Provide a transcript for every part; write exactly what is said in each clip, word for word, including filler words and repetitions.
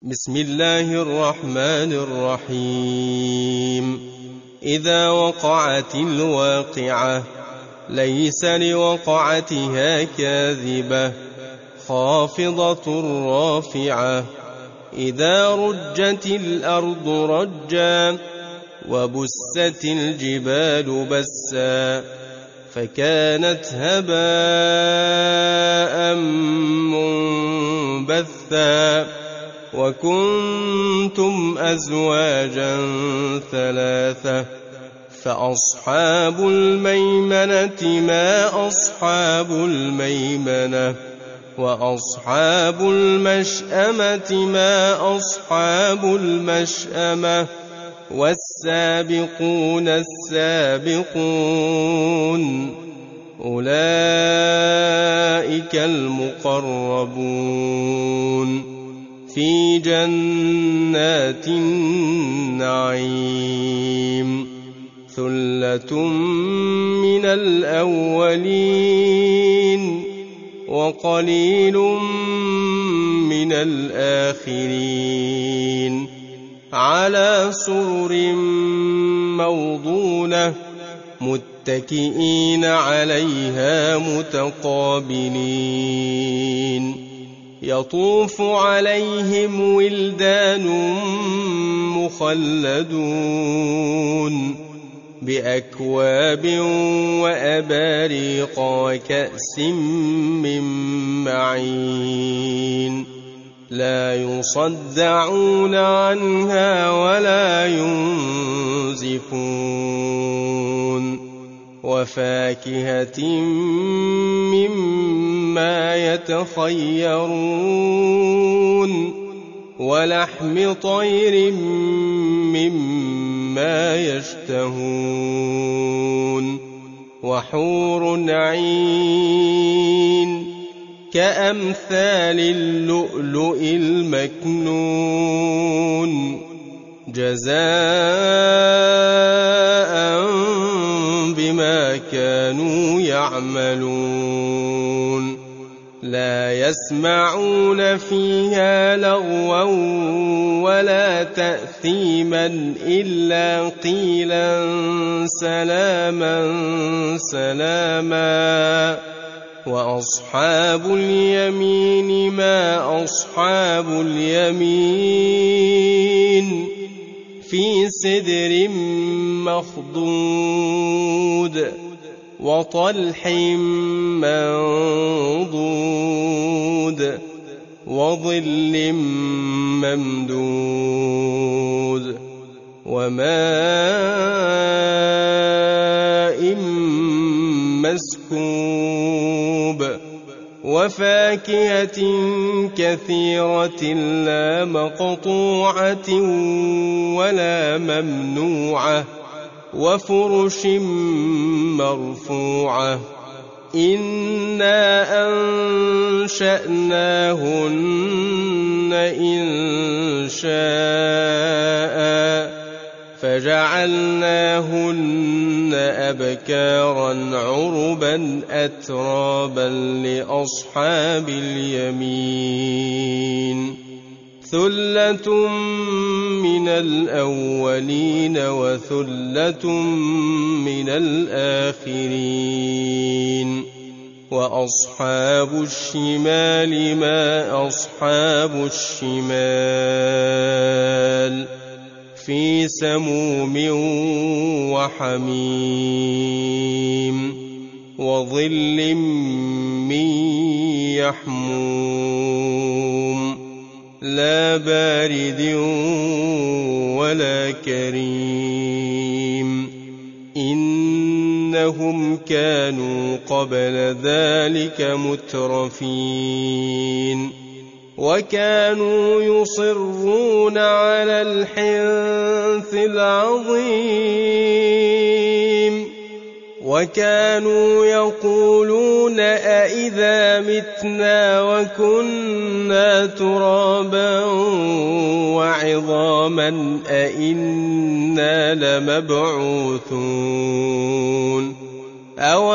بسم الله الرحمن الرحيم. إذا وقعت الواقعة ليس لوقعتها كاذبة خافضة رافعة. إذا رجت الأرض رجا وبست الجبال بسا فكانت هباء منبثا وكنتم أزواجا ثلاثة فأصحاب الميمنة ما أصحاب الميمنة وأصحاب المشأمة ما أصحاب المشأمة والسابقون السابقون أولئك المقربون في جنات النعيم. ثلة من الأولين وقليل من الآخرين على سرر موضونة متكئين عليها متقابلين. يطوف عليهم ولدان مخلدون بأكواب وأباريق وكأس من معين لا يصدعون عنها ولا ينزفون وفاكهة مما يتخيرون ولحم طير مما يشتهون وحور عين كأمثال اللؤلؤ المكنون جزاء بما كانوا يعملون. لا يسمعون فيها لغوا ولا تأثيما إلا قيلا سلاما سلاما. وأصحاب اليمين ما أصحاب اليمين في سدر مخضود وطلح منضود وظل ممدود وماء مسكوب وفاكهة كثيرة لا مقطوعة ولا ممنوعة وفرش مرفوعة. إنا أنشأناهن إنشاء فجعلناهن أبكارا عربا أترابا لأصحاب اليمين. ثلة من الأولين وثلة من الآخرين. وأصحاب الشمال ما أصحاب الشمال في سموم وحميم وظل من يحموم لا بارد ولا كريم. إنهم كانوا قبل ذلك مترفين وكانوا يصرون على الحنث العظيم وكانوا يقولون أئذا متنا وكنا ترابا وعظاما أئنا لمبعوثون أو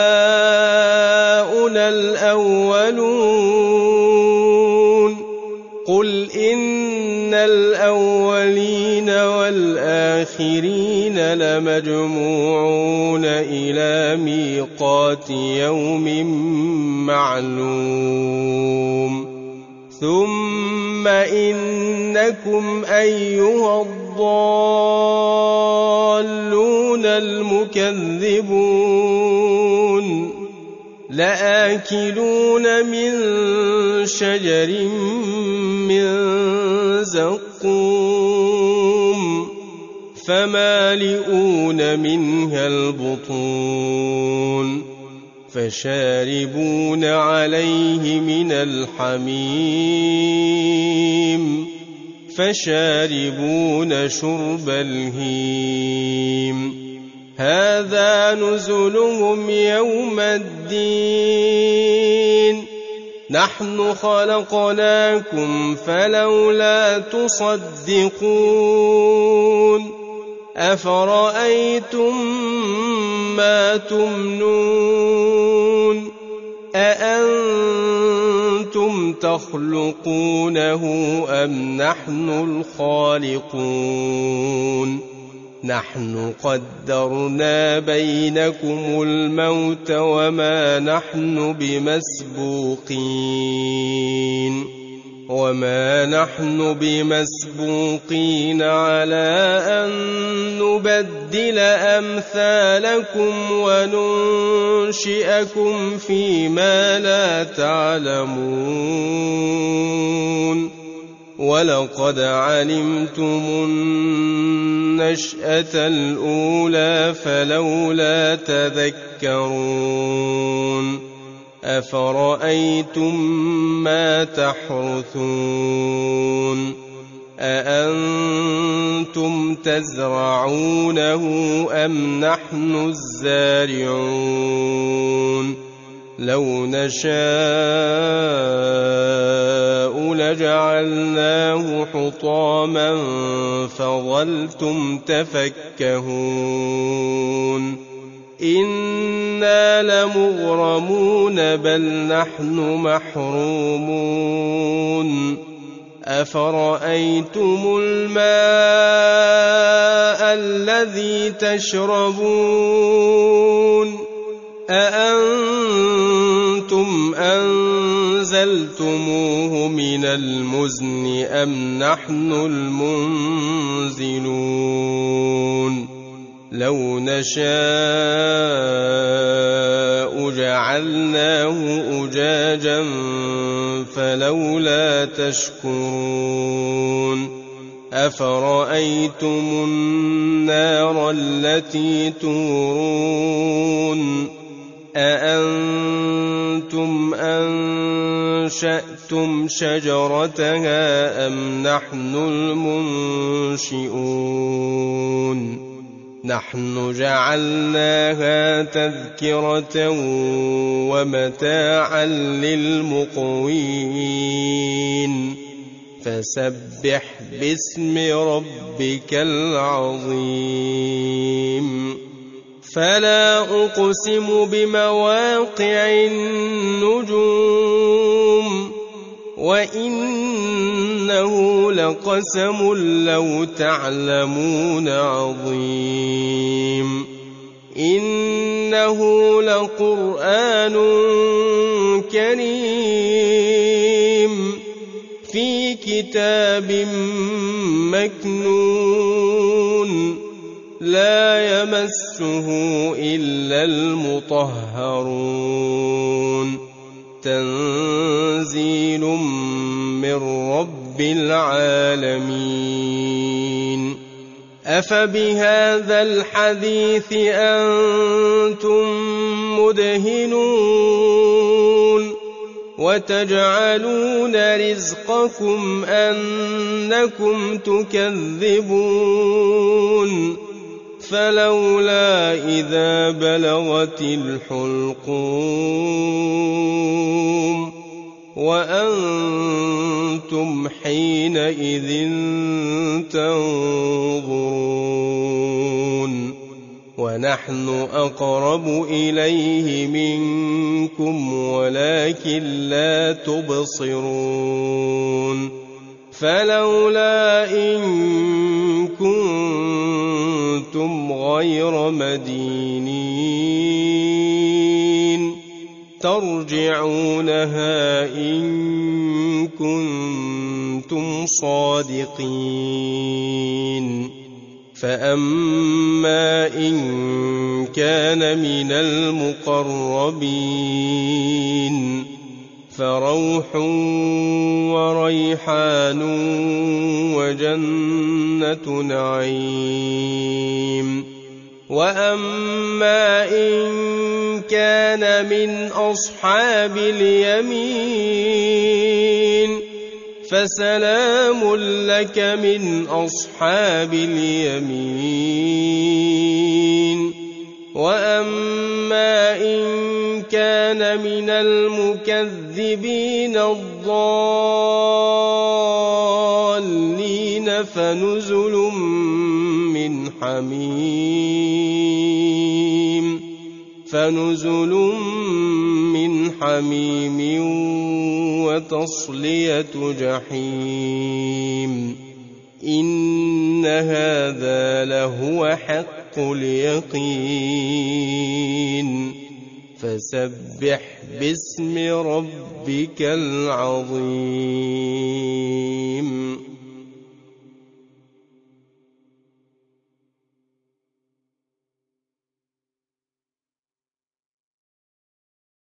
آباؤنا الأولون قل إن الأولين والآخرين لمجموعون إلى ميقات يوم معلوم ثم إنكم أيها الضالون المكذبون لآكلون من شجر من زقوم فمالئون منها البطون فشاربون عليه من الحميم فشاربون شرب الهيم هذا نزلهم يوم الدين نحن خلقناكم فلولا تصدقون أفرأيتم ما تمنون أأنتم تخلقونه أم نحن الخالقون نحن قدرنا بينكم الموت وما نحن بمسبوقين وما نحن بمسبوقين على أن نبدل أمثالكم وننشئكم فيما لا تعلمون ولقد علمتم النشأة الأولى فلولا تذكرون أفرأيتم ما تحرثون أأنتم تزرعونه أم نحن الزارعون لو نشاء لجعلناه حطاما فظلتم تفكهون إنا لمغرمون بل نحن محرومون أفرأيتم الماء الذي تشربون أأنتم أنزلتموه من المزن أم نحن المنزلون لو نشاء جعلناه أجاجا فلولا تشكرون أفرأيتم النار التي تورون أأنتم أنشأتم شجرتها أم نحن المنشئون نحن جعلناها تذكرة ومتاعا للمقوين فسبح باسم ربك العظيم فلا أقسم بمواقع النجوم وإنه لقسم لو تعلمون عظيم إنه لقرآن كريم في كتاب مكنون لا يمسه إلا المطهرون تنزيل من رب العالمين أفبهذا الحديث أنتم مدهنون وتجعلون رزقكم أنكم تكذبون فلولا إذا بلغت الحلقوم وأنتم حينئذ تنظرون ونحن أقرب إليه منكم ولكن لا تبصرون فلولا إن كنتم غير مدينين ترجعونها إن كنتم صادقين فأما إن كان من المقربين فروح وريحان وجنة نعيم وأما إن كان من أصحاب اليمين فسلام لك من أصحاب اليمين وأما إن كان من المكذبين الضالين فنزل من حميم فنزل من حميم وتصلية جحيم إن هذا لهو حق اليقين فسبح باسم ربك العظيم.